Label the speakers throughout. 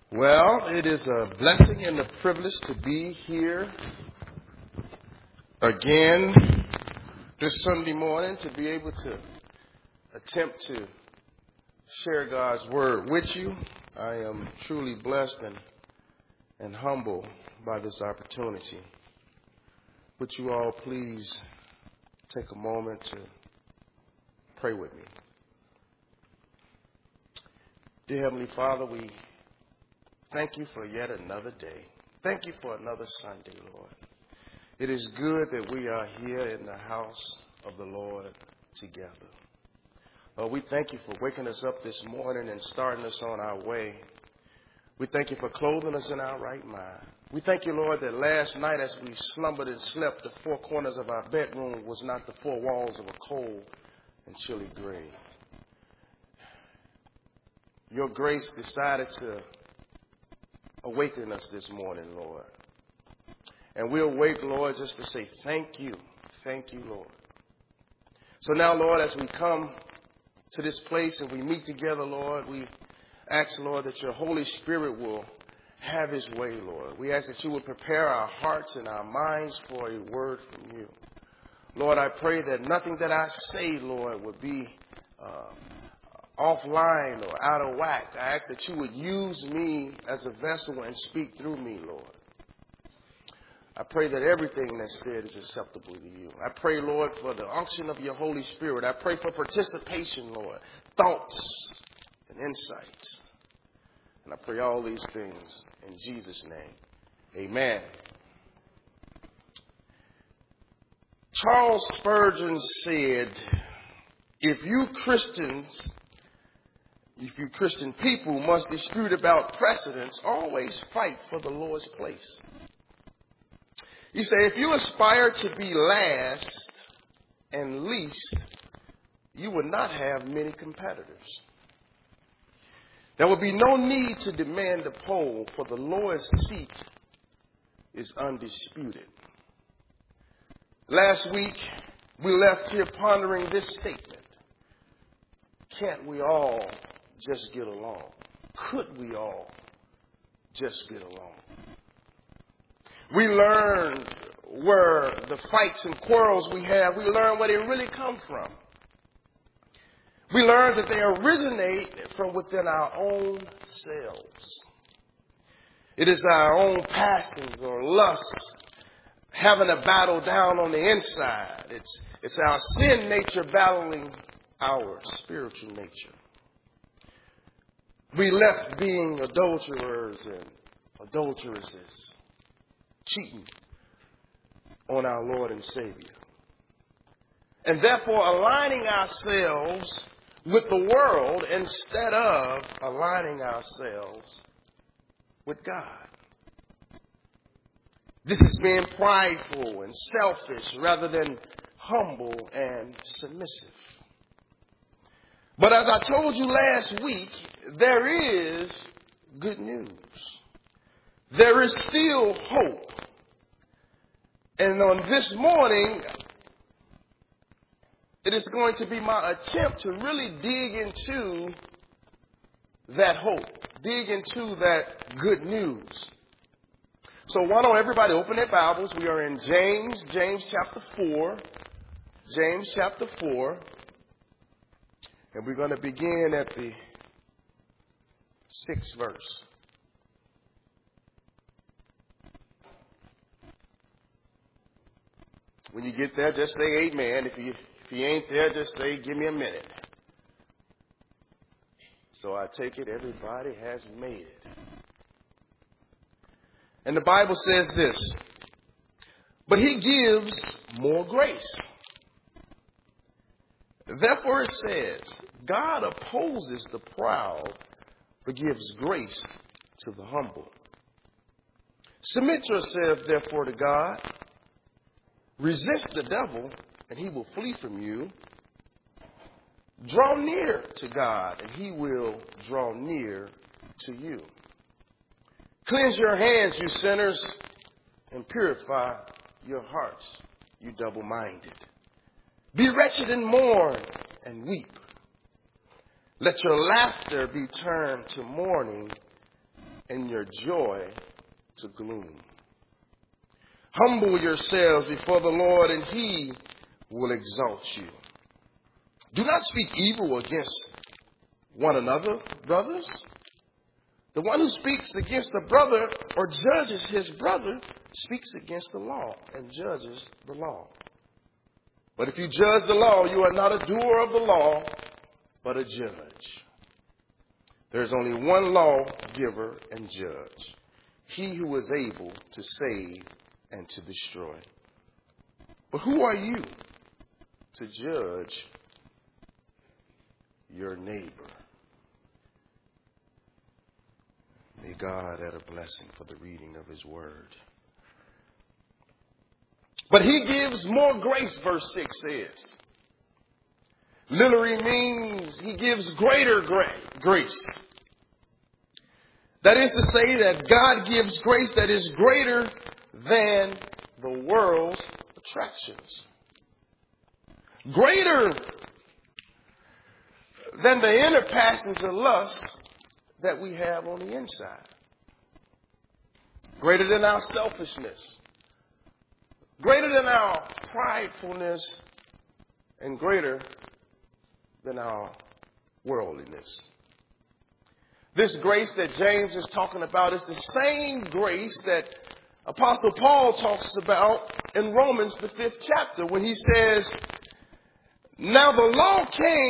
Speaker 1: Well, it is a blessing and a privilege to be here again this Sunday morning, to be able to attempt to share God's word with you. I am truly blessed and humbled by this opportunity. Would you all please take a moment to pray with me? Dear Heavenly Father, we thank you for yet another day. Thank you for another Sunday, Lord. It is good that we are here in the house of the Lord together. Lord, we thank you for waking us up this morning and starting us on our way. We thank you for clothing us in our right mind. We thank you, Lord, that last night as we slumbered and slept, the four corners of our bedroom was not the four walls of a cold and chilly grave. Your grace decided to awaken us this morning, Lord. And we'll wake, Lord, just to say thank you. Thank you, Lord. So now, Lord, as we come to this place and we meet together, Lord, we ask, Lord, that your Holy Spirit will have his way, Lord. We ask that you will prepare our hearts and our minds for a word from you. Lord, I pray that nothing that I say, Lord, would be offline or out of whack. I ask that you would use me as a vessel and speak through me, Lord. I pray that everything that's said is acceptable to you. I pray, Lord, for the unction of your Holy Spirit. I pray for participation, Lord, thoughts and insights. And I pray all these things in Jesus' name. Amen. Charles Spurgeon said, if you Christian people must dispute about precedence, always fight for the Lord's place. He said, if you aspire to be last and least, you will not have many competitors. There will be no need to demand a poll, for the lowest seat is undisputed. Last week, we left here pondering this statement. Can't we all just get along? Could we all just get along? We learned where the fights and quarrels we have, we learned where they really come from. We learned that they originate from within our own selves. It is our own passions or lusts having a battle down on the inside. It's our sin nature battling our spiritual nature. We left being adulterers and adulteresses, cheating on our Lord and Savior. And therefore aligning ourselves with the world instead of aligning ourselves with God. This is being prideful and selfish rather than humble and submissive. But as I told you last week, there is good news. There is still hope. And on this morning, it is going to be my attempt to really dig into that hope, dig into that good news. So why don't everybody open their Bibles? We are in James chapter 4. James chapter 4. And we're going to begin at the 6th verse. When you get there, just say amen. If you ain't there, just say, give me a minute. So I take it everybody has made it. And the Bible says this, but he gives more grace. Therefore it says, God opposes the proud, but gives grace to the humble. Submit yourself, therefore, to God. Resist the devil, and he will flee from you. Draw near to God, and he will draw near to you. Cleanse your hands, you sinners, and purify your hearts, you double-minded. Be wretched and mourn and weep. Let your laughter be turned to mourning and your joy to gloom. Humble yourselves before the Lord, and he will exalt you. Do not speak evil against one another, brothers. The one who speaks against a brother or judges his brother speaks against the law and judges the law. But if you judge the law, you are not a doer of the law, but a judge. There's only one lawgiver and judge, he who is able to save and to destroy. But who are you to judge your neighbor? May God add a blessing for the reading of his word. But he gives more grace, verse 6 says. Literally means he gives greater grace. That is to say that God gives grace that is greater than the world's attractions. Greater than the inner passions of lust that we have on the inside. Greater than our selfishness. Greater than our pridefulness. And greater than our worldliness. This grace that James is talking about is the same grace that Apostle Paul talks about in Romans, the 5th chapter, when he says, now the law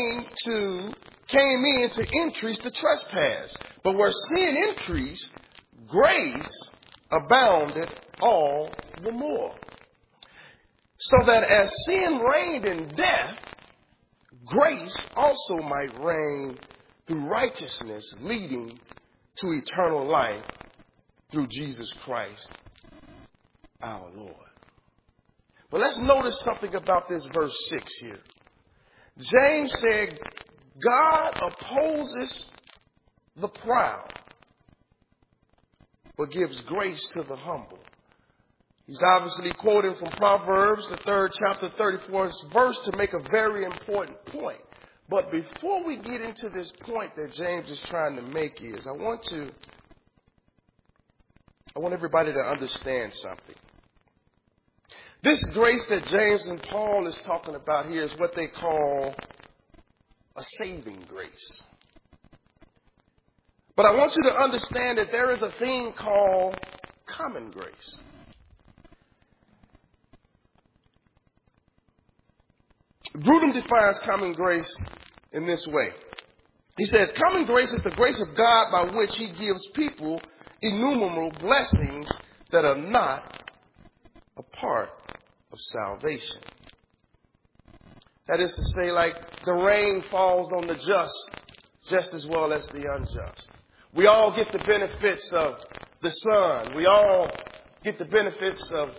Speaker 1: came in to increase the trespass, but where sin increased, grace abounded all the more. So that as sin reigned in death, grace also might reign through righteousness, leading to eternal life through Jesus Christ, our Lord. But let's notice something about this verse 6 here. James said, God opposes the proud, but gives grace to the humble. He's obviously quoting from Proverbs, the 3rd chapter, 34th verse, to make a very important point. But before we get into this point that James is trying to make is, I want everybody to understand something. This grace that James and Paul is talking about here is what they call a saving grace. But I want you to understand that there is a thing called common grace. Grudem defines common grace in this way. He says, common grace is the grace of God by which he gives people innumerable blessings that are not a part of salvation. That is to say, like the rain falls on the just as well as the unjust. We all get the benefits of the sun. We all get the benefits of,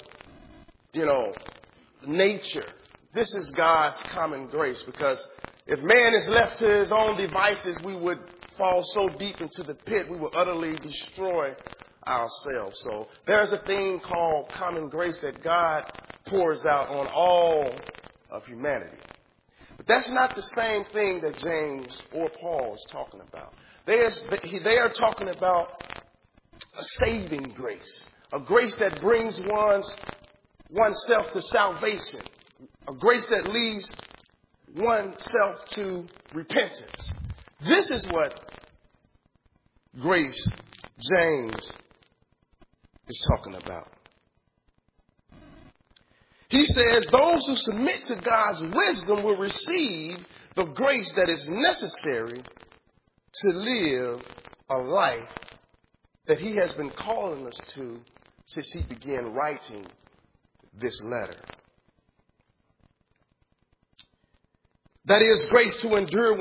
Speaker 1: nature. This is God's common grace, because if man is left to his own devices, we would fall so deep into the pit, we would utterly destroy ourselves. So there's a thing called common grace that God pours out on all of humanity. But that's not the same thing that James or Paul is talking about. They are talking about a saving grace, a grace that brings oneself to salvation, a grace that leads oneself to repentance. This is what grace James is talking about. He says those who submit to God's wisdom will receive the grace that is necessary to live a life that he has been calling us to since he began writing this letter. That is grace to endure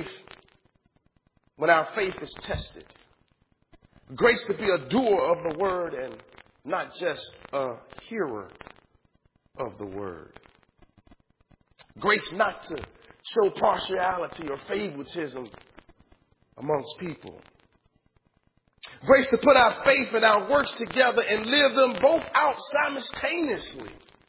Speaker 1: when our faith is tested. Grace to be a doer of the word and not just a hearer of the word. Grace not to show partiality or favoritism amongst people. Grace to put our faith and our works together and live them both out simultaneously.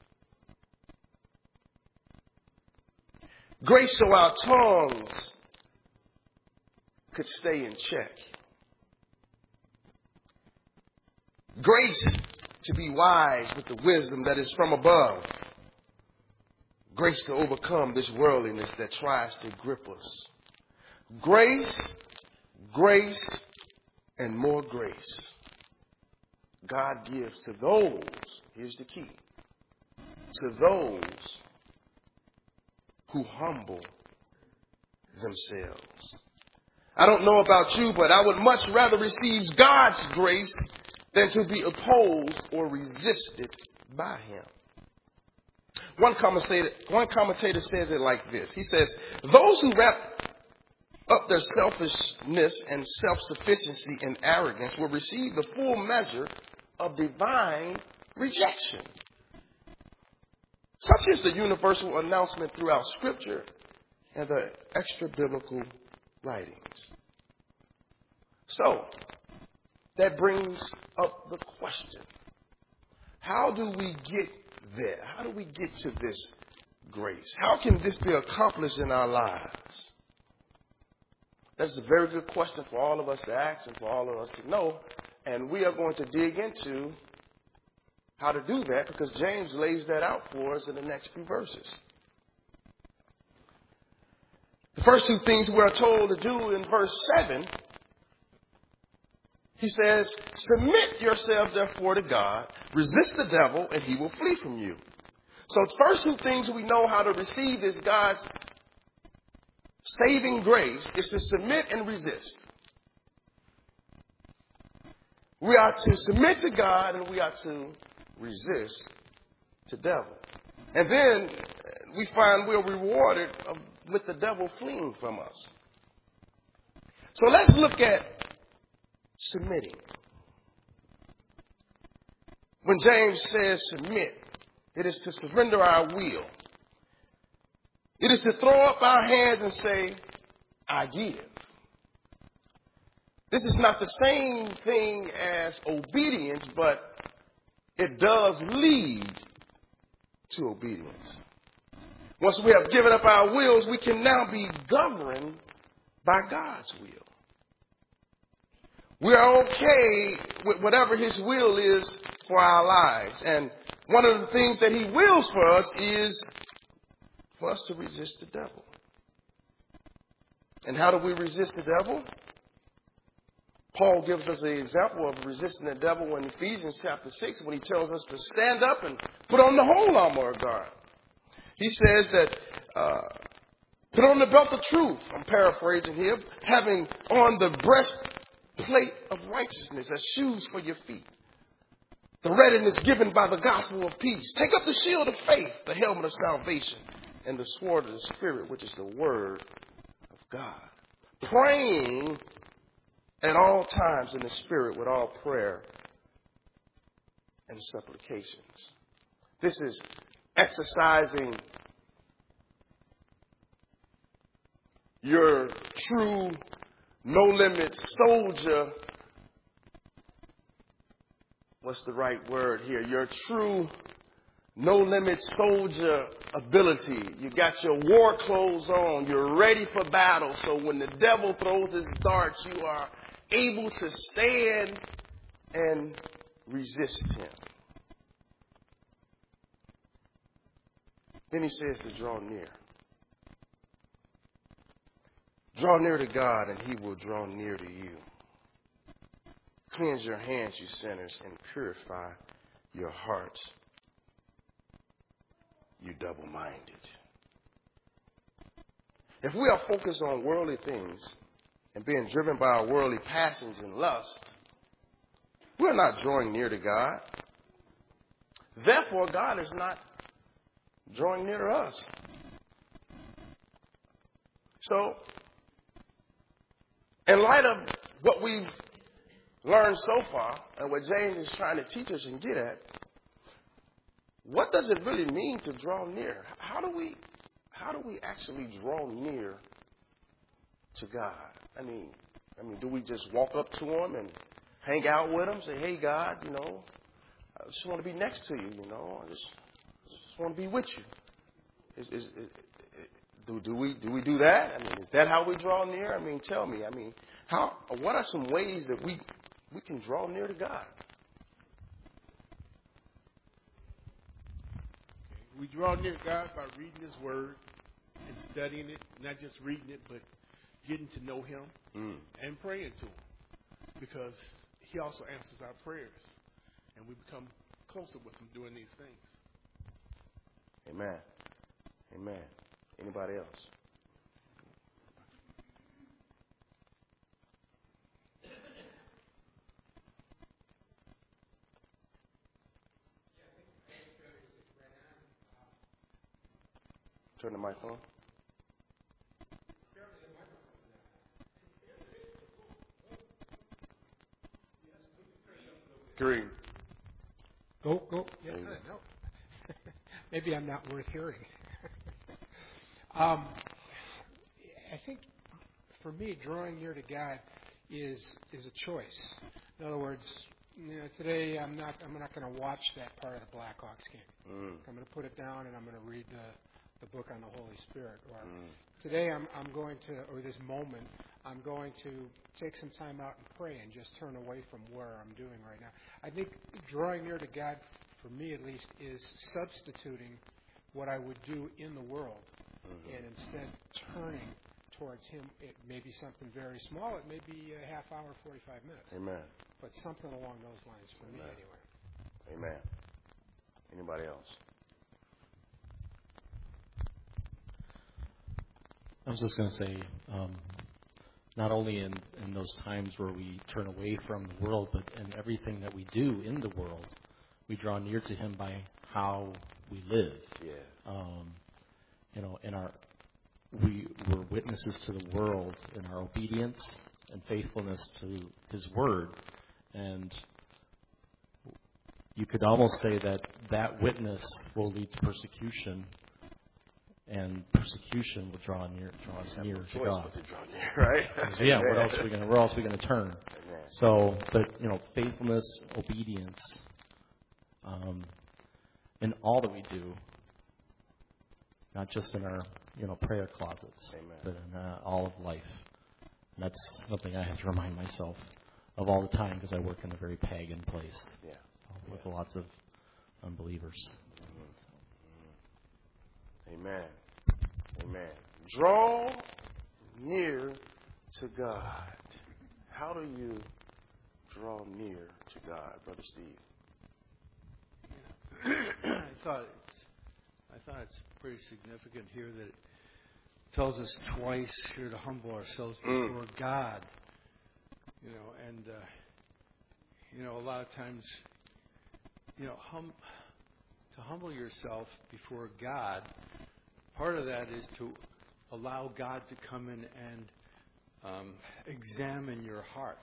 Speaker 1: Grace so our tongues could stay in check. Grace to be wise with the wisdom that is from above. Grace to overcome this worldliness that tries to grip us. Grace, grace, and more grace. God gives to those, here's the key, to those who humble themselves. I don't know about you, but I would much rather receive God's grace than to be opposed or resisted by Him. One commentator says it like this. He says, those who wrap up their selfishness and self-sufficiency in arrogance will receive the full measure of divine rejection. Such is the universal announcement throughout Scripture and the extra-biblical writings. So, that brings up the question, how do we get there? How do we get to this grace? How can this be accomplished in our lives? That's a very good question for all of us to ask and for all of us to know. And we are going to dig into how to do that because James lays that out for us in the next few verses. The first two things we are told to do in verse 7, he says, submit yourselves therefore to God, resist the devil, and he will flee from you. So the first two things we know how to receive is God's saving grace is to submit and resist. We are to submit to God and we are to resist the devil. And then we find we're rewarded with the devil fleeing from us. So let's look at submitting. When James says submit, it is to surrender our will. It is to throw up our hands and say, I give. This is not the same thing as obedience, but it does lead to obedience. Once we have given up our wills, we can now be governed by God's will. We are okay with whatever His will is for our lives. And one of the things that He wills for us is for us to resist the devil. And how do we resist the devil? Paul gives us an example of resisting the devil in Ephesians chapter 6 when he tells us to stand up and put on the whole armor of God. He says that put on the belt of truth, I'm paraphrasing here, having on the breastplate of righteousness as shoes for your feet. The readiness given by the gospel of peace. Take up the shield of faith, the helmet of salvation, and the sword of the Spirit, which is the word of God. Praying at all times in the Spirit with all prayer and supplications. This is exercising your true no-limit soldier. What's the right word here? Your true no-limit soldier ability. You got your war clothes on. You're ready for battle. So when the devil throws his darts, you are able to stand and resist him. Then he says to draw near. Draw near to God and He will draw near to you. Cleanse your hands, you sinners, and purify your hearts, you double-minded. If we are focused on worldly things and being driven by our worldly passions and lust, we're not drawing near to God. Therefore, God is not drawing near to us. So, in light of what we've learned so far and what James is trying to teach us and get at, what does it really mean to draw near? How do we actually draw near to God? I mean, do we just walk up to Him and hang out with Him, say, "Hey, God, I just want to be next to you, I just want to be with you"? Do we do that? Is that how we draw near? Tell me. What are some ways that we can draw near to God?
Speaker 2: We draw near God by reading His Word and studying it, not just reading it, but getting to know Him and praying to Him, because He also answers our prayers, and we become closer with Him doing these things.
Speaker 1: Amen. Amen. Anybody else? Turn the mic on. Green.
Speaker 3: Go. Yeah, no. Maybe I'm not worth hearing. I think for me, drawing near to God is a choice. In other words, today I'm not going to watch that part of the Blackhawks game. I'm going to put it down and I'm going to read the book on the Holy Spirit. Or today I'm going to, or this moment, I'm going to take some time out and pray and just turn away from where I'm doing right now. I think drawing near to God, for me at least, is substituting what I would do in the world and instead turning towards Him. It may be something very small. It may be a half hour, 45 minutes.
Speaker 1: Amen.
Speaker 3: But something along those lines for me anyway.
Speaker 1: Amen. Anybody else?
Speaker 4: I was just going to say, not only in those times where we turn away from the world, but in everything that we do in the world, we draw near to Him by how we live.
Speaker 1: Yeah.
Speaker 4: We're witnesses to the world in our obedience and faithfulness to His Word, and you could almost say that witness will lead to persecution. And persecution will draw us near to God.
Speaker 1: Right?
Speaker 4: Yeah. Where else are we gonna turn?
Speaker 1: Amen.
Speaker 4: So, but faithfulness, obedience, in all that we do, not just in our prayer closets,
Speaker 1: Amen.
Speaker 4: but in all of life. And that's something I have to remind myself of all the time, because I work in a very pagan place with lots of unbelievers.
Speaker 1: Amen. Amen. Draw near to God. How do you draw near to God, Brother Steve?
Speaker 5: I thought it's pretty significant here that it tells us twice here to humble ourselves before God. A lot of times, to humble yourself before God, part of that is to allow God to come in and examine your heart.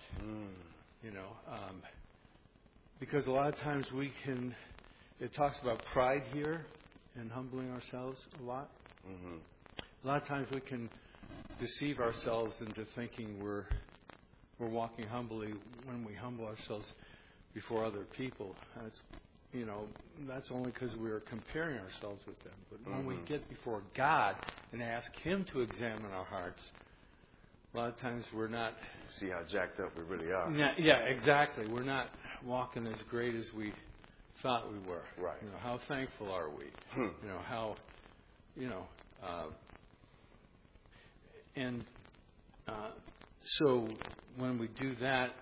Speaker 5: Because a lot of times it talks about pride here and humbling ourselves a lot.
Speaker 1: Mm-hmm.
Speaker 5: A lot of times we can deceive ourselves into thinking we're walking humbly when we humble ourselves before other people. That's only because we are comparing ourselves with them. But when we get before God and ask Him to examine our hearts, a lot of times we're not...
Speaker 1: See how jacked up we really are.
Speaker 5: Yeah, exactly. We're not walking as great as we thought we were.
Speaker 1: Right.
Speaker 5: How thankful are we? So when we do that,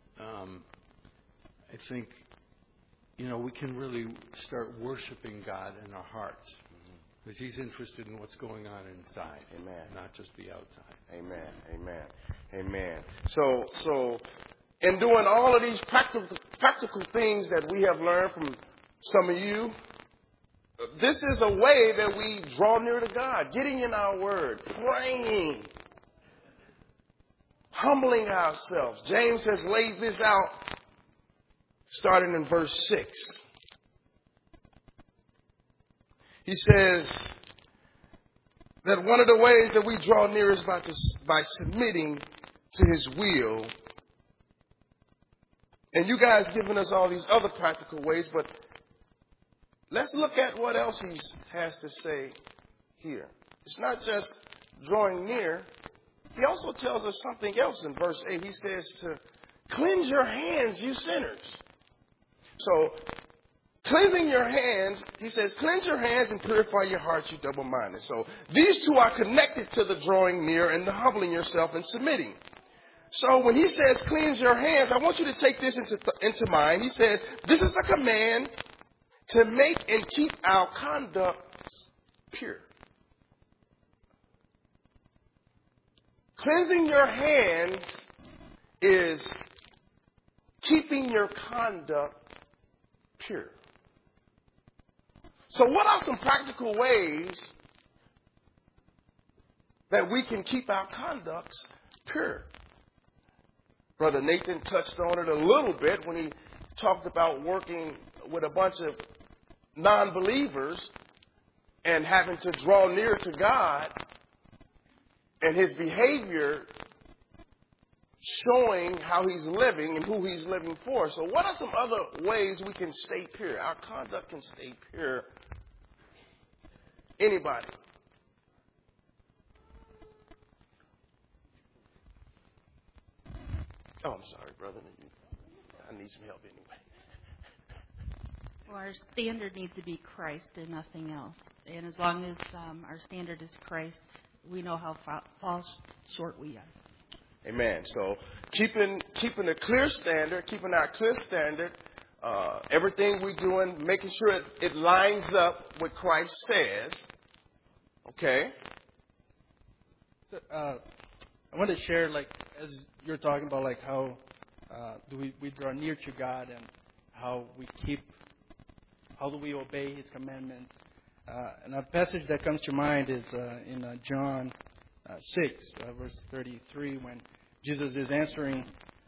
Speaker 5: I think, we can really start worshiping God in our hearts, because He's interested in what's going on inside,
Speaker 1: Amen.
Speaker 5: Not just the outside.
Speaker 1: Amen. Amen. Amen. So in doing all of these practical things that we have learned from some of you, this is a way that we draw near to God, getting in our Word, praying, humbling ourselves. James has laid this out starting in verse 6. He says that one of the ways that we draw near is by submitting to His will. And you guys giving us all these other practical ways, but let's look at what else He has to say here. It's not just drawing near. He also tells us something else in verse 8. He says to cleanse your hands, you sinners. So Cleansing your hands, he says, cleanse your hands and purify your hearts, you double-minded. So these two are connected to the drawing near and the humbling yourself and submitting. So when he says cleanse your hands, I want you to take this into mind. He says, this is a command to make and keep our conduct pure. Cleansing your hands is keeping your conduct pure. So what are some practical ways that we can keep our conducts pure? Brother Nathan touched on it a little bit when he talked about working with a bunch of non-believers and having to draw near to God and his behavior showing how he's living and who he's living for. So what are some other ways we can stay pure? Our conduct can stay pure. Anybody? Oh, I'm sorry, brother. I need some help anyway.
Speaker 6: Well, our standard needs to be Christ and nothing else. And as long as our standard is Christ, we know how far short we are.
Speaker 1: Amen. So keeping a clear standard, keeping our clear standard, everything we're doing, making sure it lines up what Christ says. Okay.
Speaker 7: So, I want to share, like, as you're talking about, like, how do we draw near to God and how do we obey His commandments. And a passage that comes to mind is in John 6, verse 33, when Jesus is answering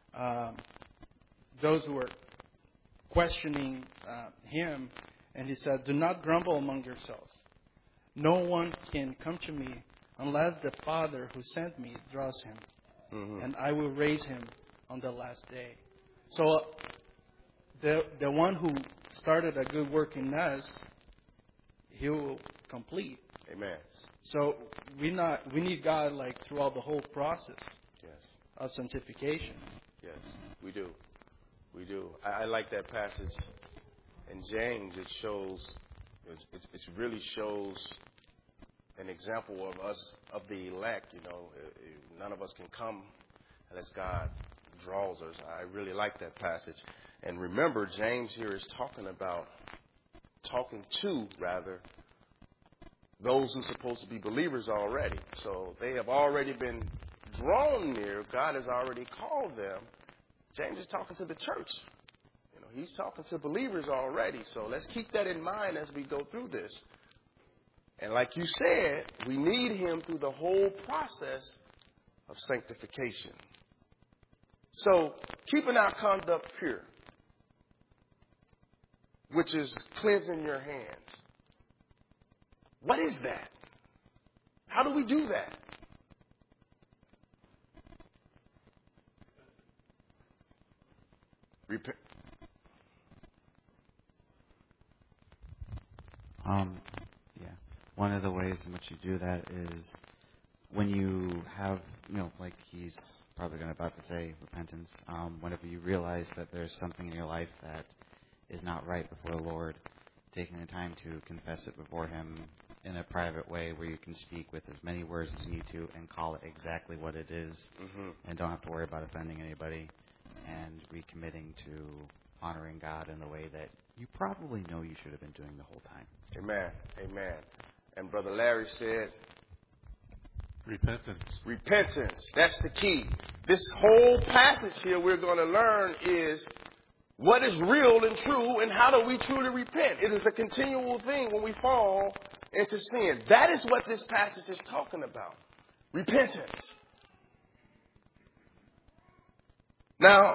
Speaker 7: those who are questioning Him, and He said, "Do not grumble among yourselves. No one can come to me unless the Father who sent me draws him, and I will raise him on the last day." So the one who started a good work in us, He will complete.
Speaker 1: Amen.
Speaker 7: So we need God, like, throughout the whole process.
Speaker 1: Yes.
Speaker 7: Of sanctification.
Speaker 1: Yes, we do. We do. I like that passage in James. It shows, it really shows an example of us, of the elect. You know, none of us can come unless God draws us. I really like that passage. And remember, James here is talking to those who are supposed to be believers already. So they have already been drawn near. God has already called them. James is talking to the church. You know, he's talking to believers already. So let's keep that in mind as we go through this. And like you said, we need him through the whole process of sanctification. So keeping our conduct pure, which is cleansing your hands. What is that? How do we do that? Repent.
Speaker 8: One of the ways in which you do that is when you have, like he's probably about to say, repentance. Whenever you realize that there's something in your life that is not right before the Lord, taking the time to confess it before Him in a private way where you can speak with as many words as you need to and call it exactly what it is, and don't have to worry about offending anybody, and recommitting to honoring God in the way that you probably know you should have been doing the whole time.
Speaker 1: Amen. Amen. And Brother Larry said,
Speaker 9: repentance.
Speaker 1: Repentance. That's the key. This whole passage here we're going to learn is what is real and true and how do we truly repent. It is a continual thing when we fall into sin. That is what this passage is talking about. Repentance. Now,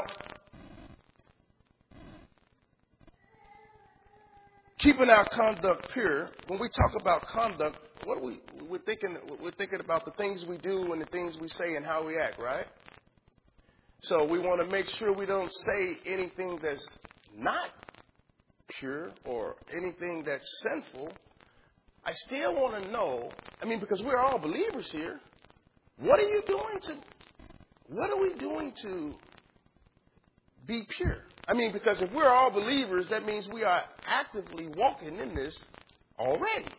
Speaker 1: keeping our conduct pure. When we talk about conduct, what are we're thinking about the things we do and the things we say and how we act, right? So we want to make sure we don't say anything that's not pure or anything that's sinful. I still want to know, because we're all believers here. What are we doing to be pure? I mean, because if we're all believers, that means we are actively walking in this already.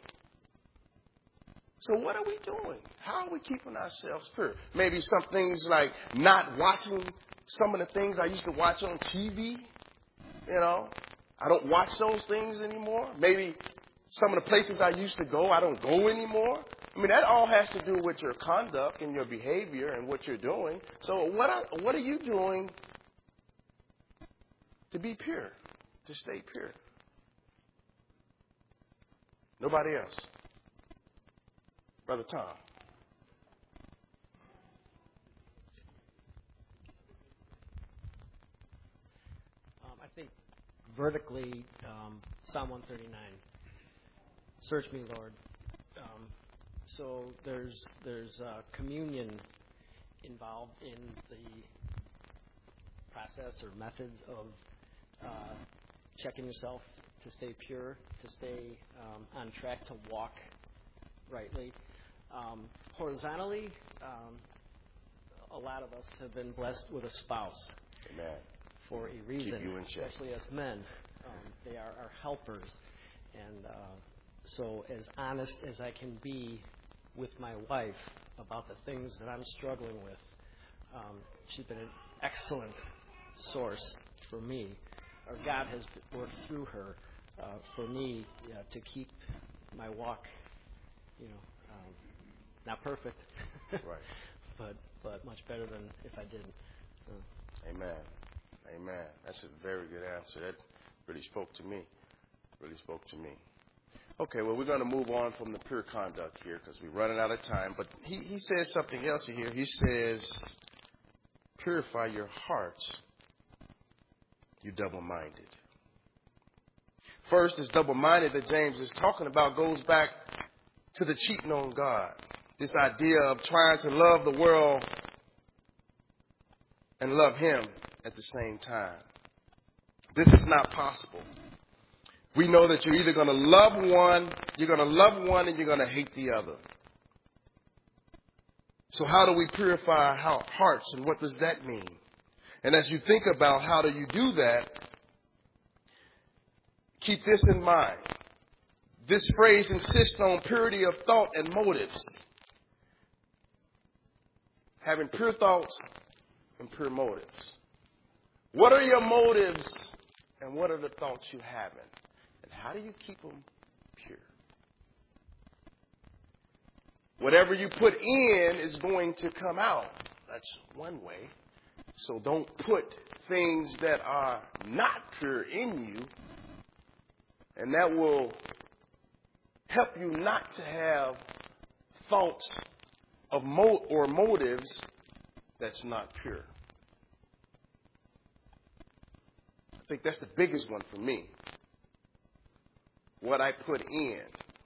Speaker 1: So what are we doing? How are we keeping ourselves pure? Maybe some things like not watching some of the things I used to watch on TV. You know, I don't watch those things anymore. Maybe some of the places I used to go, I don't go anymore. I mean, that all has to do with your conduct and your behavior and what you're doing. So what are you doing to be pure, to stay pure? Nobody else. Brother Tom.
Speaker 9: I think vertically, Psalm 139. Search me, Lord. So there's communion involved in the process or methods of checking yourself to stay pure, to stay on track to walk rightly. Horizontally, a lot of us have been blessed with a spouse.
Speaker 1: Amen.
Speaker 9: For a reason,
Speaker 1: Keep you in check.
Speaker 9: especially as men. They are our helpers. And so as honest as I can be with my wife about the things that I'm struggling with, she's been an excellent source for me. Or God has worked through her for me to keep my walk, not perfect,
Speaker 1: right,
Speaker 9: but much better than if I didn't.
Speaker 1: Amen. Amen. That's a very good answer. That really spoke to me. Okay, well, we're going to move on from the pure conduct here because we're running out of time. But he says something else here. He says, purify your hearts, you double-minded. First, this double-minded that James is talking about goes back to the cheating on God. This idea of trying to love the world and love Him at the same time. This is not possible. We know that you're either going to love one and you're going to hate the other. So how do we purify our hearts, and what does that mean? And as you think about how do you do that, keep this in mind. This phrase insists on purity of thought and motives. Having pure thoughts and pure motives. What are your motives and what are the thoughts you having? And how do you keep them pure? Whatever you put in is going to come out. That's one way. So don't put things that are not pure in you, and that will help you not to have thoughts of or motives that's not pure. I think that's the biggest one for me. What I put in.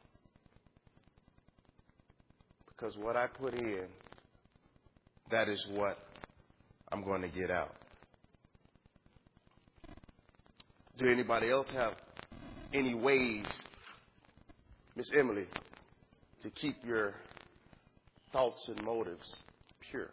Speaker 1: Because what I put in, that is what I'm going to get out. Do anybody else have any ways, Miss Emily, to keep your thoughts and motives pure?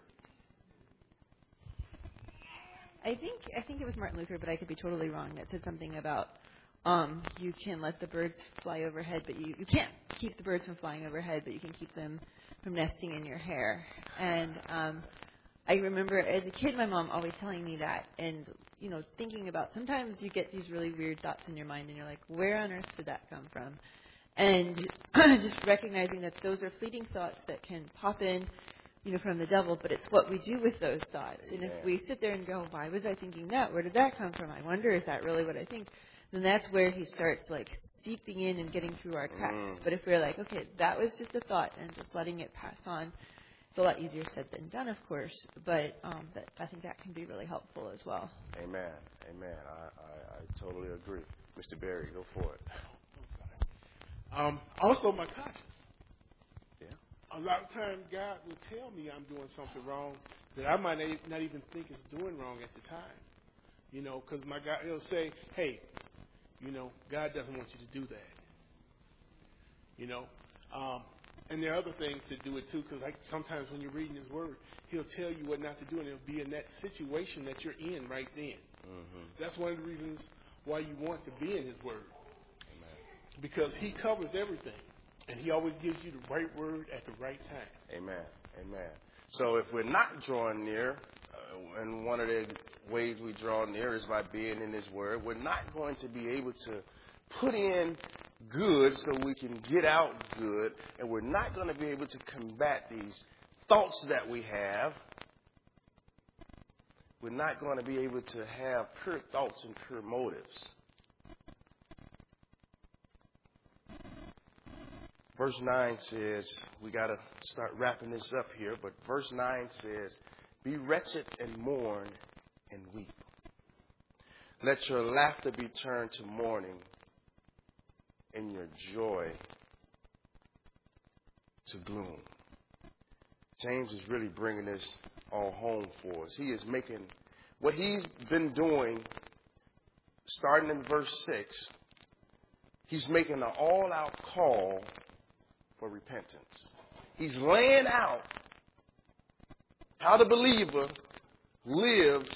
Speaker 10: I think it was Martin Luther, but I could be totally wrong, that said something about you can let the birds fly overhead, but you can't keep the birds from flying overhead, but you can keep them from nesting in your hair. And I remember as a kid, my mom always telling me that, and thinking about sometimes you get these really weird thoughts in your mind, and you're like, where on earth did that come from? And just recognizing that those are fleeting thoughts that can pop in, from the devil, but it's what we do with those thoughts. And if we sit there and go, why was I thinking that? Where did that come from? I wonder, is that really what I think? Then that's where he starts seeping in and getting through our cracks. But if we're like, okay, that was just a thought and just letting it pass on, it's a lot easier said than done, of course. But I think that can be really helpful as well.
Speaker 1: Amen. Amen. I totally agree. Mr. Berry, go for it.
Speaker 2: Also, my conscience.
Speaker 1: Yeah.
Speaker 2: A lot of times, God will tell me I'm doing something wrong that I might not even think is doing wrong at the time. Because my God, he'll say, hey, God doesn't want you to do that. And there are other things that do it too, because sometimes when you're reading His Word, He'll tell you what not to do, and it'll be in that situation that you're in right then. That's one of the reasons why you want to be in His Word.
Speaker 1: Amen.
Speaker 2: Because He covers everything. And He always gives you the right word at the right time.
Speaker 1: Amen. Amen. So if we're not drawing near, and one of the ways we draw near is by being in His Word, we're not going to be able to put in good so we can get out good, and we're not going to be able to combat these thoughts that we have. We're not going to be able to have pure thoughts and pure motives. Verse 9 says, we got to start wrapping this up here, but verse 9 says, be wretched and mourn and weep. Let your laughter be turned to mourning and your joy to gloom. James is really bringing this all home for us. He is making what he's been doing, starting in verse 6, he's making an all-out call for repentance. He's laying out how the believer lives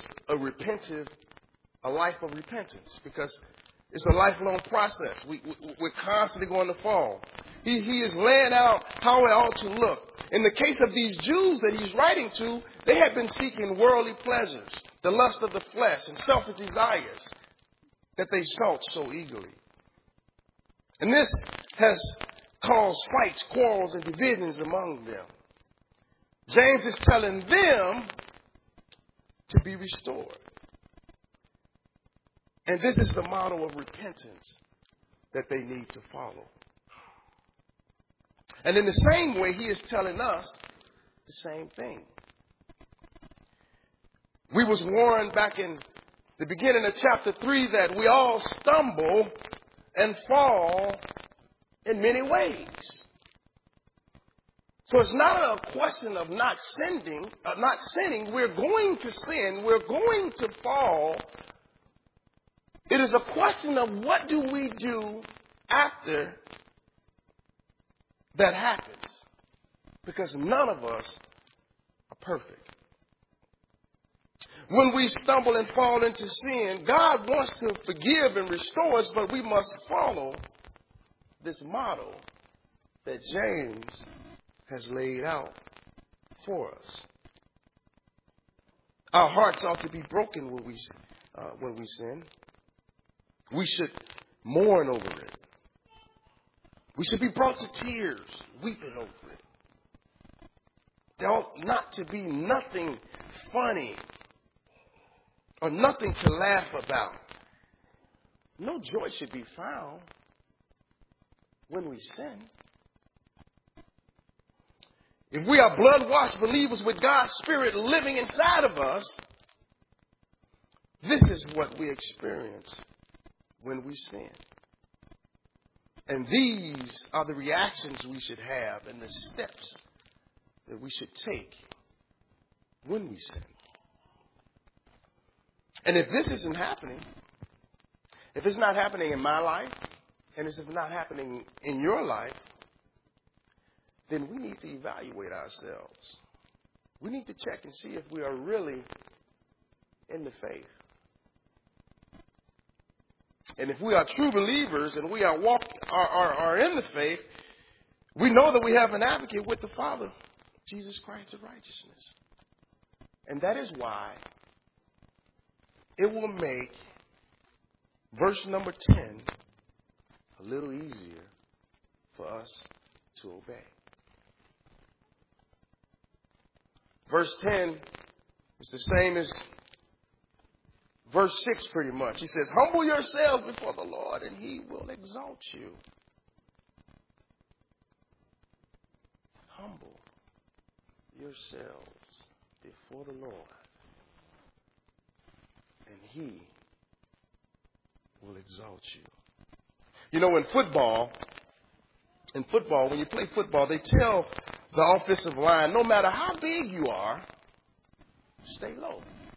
Speaker 1: a life of repentance, because it's a lifelong process. We're constantly going to fall. He is laying out how it ought to look. In the case of these Jews that he's writing to, they had been seeking worldly pleasures, the lust of the flesh and selfish desires that they sought so eagerly. And this has caused fights, quarrels, and divisions among them. James is telling them to be restored. And this is the model of repentance that they need to follow. And in the same way, he is telling us the same thing. We was warned back in the beginning of chapter 3 that we all stumble and fall in many ways. So it's not a question of not sinning. We're going to sin. We're going to fall. It is a question of what do we do after that happens. Because none of us are perfect. When we stumble and fall into sin, God wants to forgive and restore us, but we must follow this model that James has laid out for us. Our hearts ought to be broken when we sin. We should mourn over it. We should be brought to tears, weeping over it. There ought not to be nothing funny or nothing to laugh about. No joy should be found when we sin. If we are blood-washed believers with God's Spirit living inside of us, this is what we experience when we sin. And these are the reactions we should have and the steps that we should take when we sin. And if this isn't happening, if it's not happening in my life, and it's not happening in your life, then we need to evaluate ourselves. We need to check and see if we are really in the faith. And if we are true believers and we are in the faith, we know that we have an advocate with the Father, Jesus Christ of righteousness. And that is why it will make verse number 10 a little easier for us to obey. Verse 10 is the same as verse 6 pretty much. He says, humble yourselves before the Lord and he will exalt you. Humble yourselves before the Lord and he will exalt you. You know, in football, when you play football, they tell the offensive line, no matter how big you are, stay low.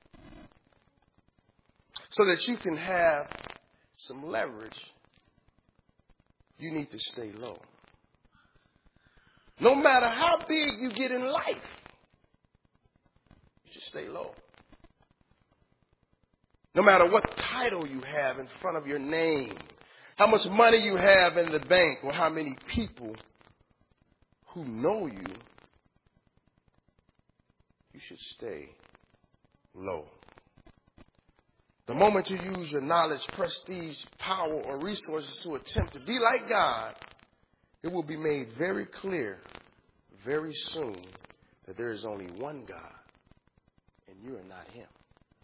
Speaker 1: So that you can have some leverage, you need to stay low. No matter how big you get in life, you should stay low. No matter what title you have in front of your name, how much money you have in the bank, or how many people who know you, you should stay low. The moment you use your knowledge, prestige, power, or resources to attempt to be like God, it will be made very clear very soon that there is only one God, and you are not him.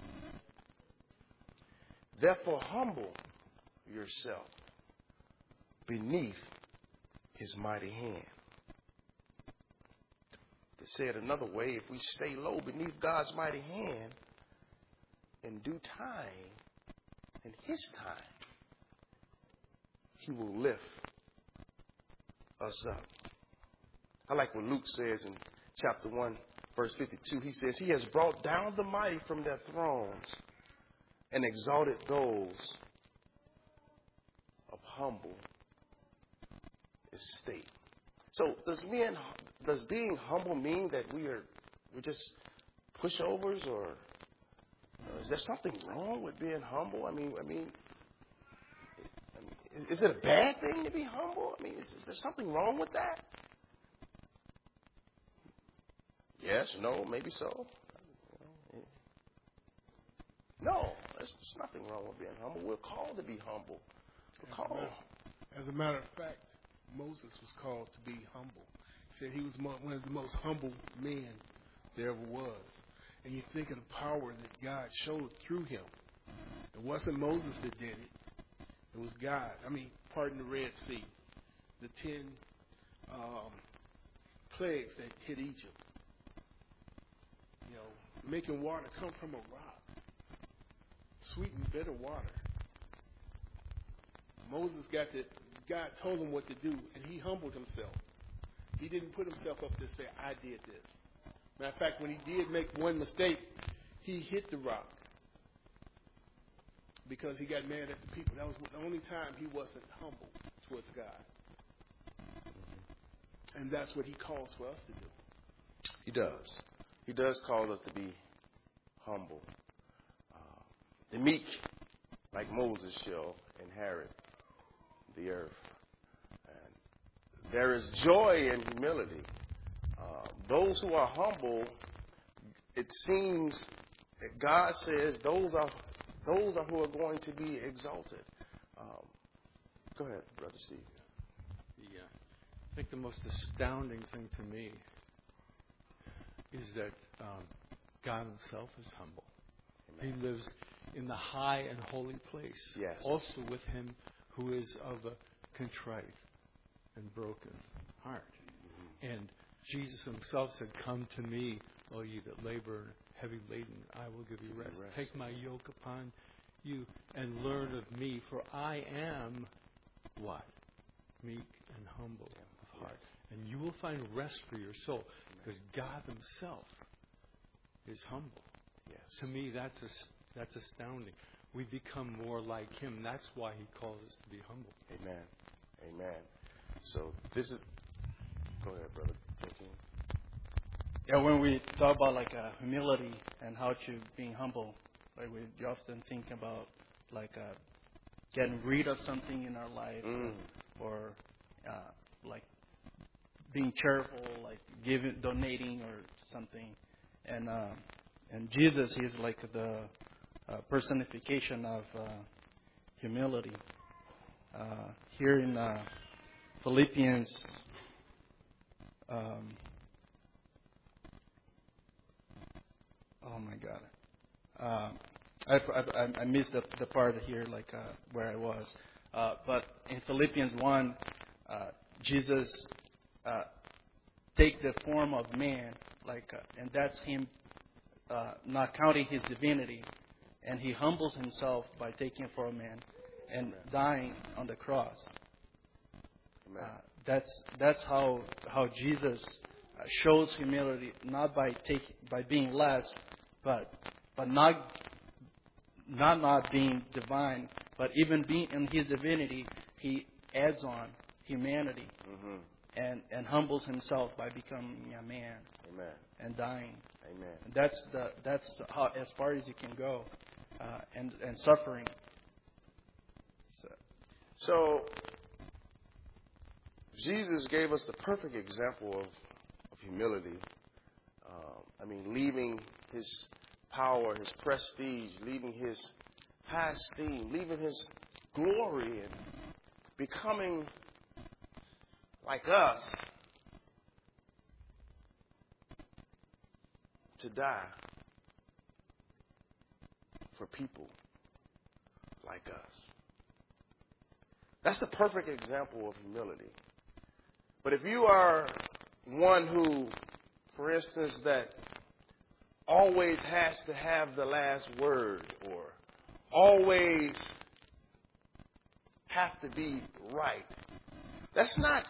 Speaker 1: Therefore, humble yourself beneath his mighty hand. To say it another way, if we stay low beneath God's mighty hand, in due time, in his time, he will lift us up. I like what Luke says in chapter 1, verse 52. He says, he has brought down the mighty from their thrones and exalted those of humble estate. So does being humble mean that we're just pushovers, or is there something wrong with being humble? I mean, is it a bad thing to be humble? I mean, is there something wrong with that? Yes, no, maybe so. No, there's nothing wrong with being humble. We're called to be humble. We're called.
Speaker 2: As a matter of fact, Moses was called to be humble. He said he was one of the most humble men there ever was. And you think of the power that God showed through him. It wasn't Moses that did it. It was God. Pardon the Red Sea. The 10 plagues that hit Egypt. Making water come from a rock. Sweet and bitter water. Moses God told him what to do, and he humbled himself. He didn't put himself up there and say, I did this. Matter of fact, when he did make one mistake, he hit the rock because he got mad at the people. That was the only time he wasn't humble towards God. And that's what he calls for us to do.
Speaker 1: He does. He does call us to be humble. The meek, like Moses, shall inherit the earth. And there is joy in humility. Those who are humble, it seems that God says those are who are going to be exalted. Go ahead, Brother Steve.
Speaker 5: I think the most astounding thing to me is that God himself is humble. Amen. He lives in the high and holy place.
Speaker 1: Yes.
Speaker 5: Also with him who is of a contrite and broken heart. Mm-hmm. And Jesus himself said, come to me, all you that labor and heavy laden, I will give you rest. Take my yoke upon you and learn of me, for I am what? Meek and humble of heart. And you will find rest for your soul, because God himself is humble.
Speaker 1: Yes.
Speaker 5: To me, that's astounding. We become more like him. That's why he calls us to be humble.
Speaker 1: Amen. Amen. So this is... Go ahead, Brother Joaquin.
Speaker 7: Yeah, when we talk about humility and how to being humble, we often think about getting rid of something in our life, or being cheerful, donating or something. And Jesus is the personification of humility. Here in Philippians, oh my God, I missed the part here, where I was. But in Philippians 1, Jesus take the form of man, and that's him not counting his divinity, and he humbles himself by taking form of man and dying on the cross. That's how Jesus shows humility, not by being less, but not being divine, but even being in his divinity, he adds on humanity, and humbles himself by becoming a man.
Speaker 1: Amen.
Speaker 7: And dying.
Speaker 1: Amen.
Speaker 7: And that's how as far as you can go. and suffering.
Speaker 1: So Jesus gave us the perfect example of humility. Leaving his power, his prestige, leaving his high esteem, leaving his glory, and becoming like us to die for people like us. That's the perfect example of humility. But if you are one who, for instance, that always has to have the last word or always have to be right, that's not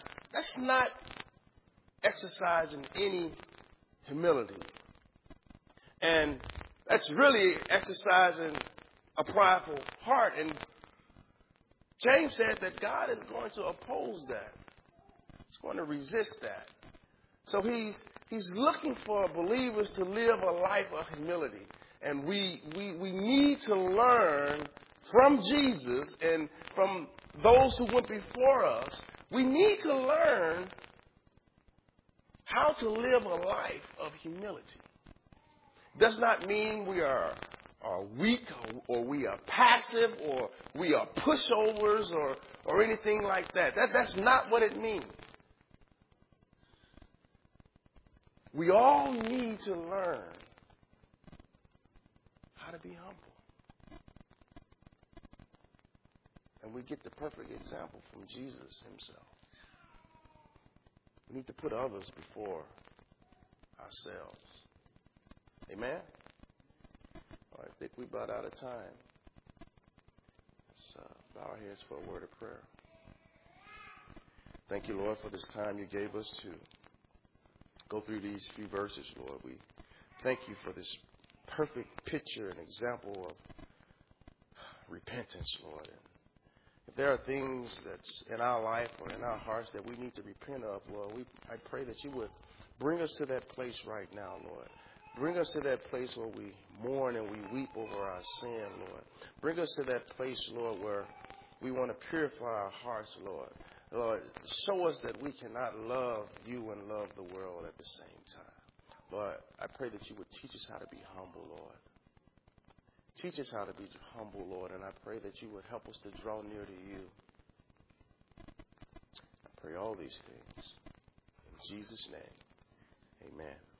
Speaker 1: exercising any humility. And that's really exercising a prideful heart. And James said that God is going to oppose that. He's going to resist that. So he's looking for believers to live a life of humility. And we need to learn from Jesus and from those who went before us. We need to learn how to live a life of humility. Does not mean we are weak or we are passive or we are pushovers or anything like that. That's not what it means. We all need to learn how to be humble. And we get the perfect example from Jesus himself. We need to put others before ourselves. Amen? All right, I think we're about out of time. Let's bow our heads for a word of prayer. Thank you, Lord, for this time you gave us to go through these few verses, Lord. We thank you for this perfect picture and example of repentance, Lord. And if there are things that's in our life or in our hearts that we need to repent of, Lord, I pray that you would bring us to that place right now, Lord. Bring us to that place where we mourn and we weep over our sin, Lord. Bring us to that place, Lord, where we want to purify our hearts, Lord. Lord, show us that we cannot love you and love the world at the same time. Lord, I pray that you would teach us how to be humble, Lord. Teach us how to be humble, Lord, and I pray that you would help us to draw near to you. I pray all these things in Jesus' name. Amen.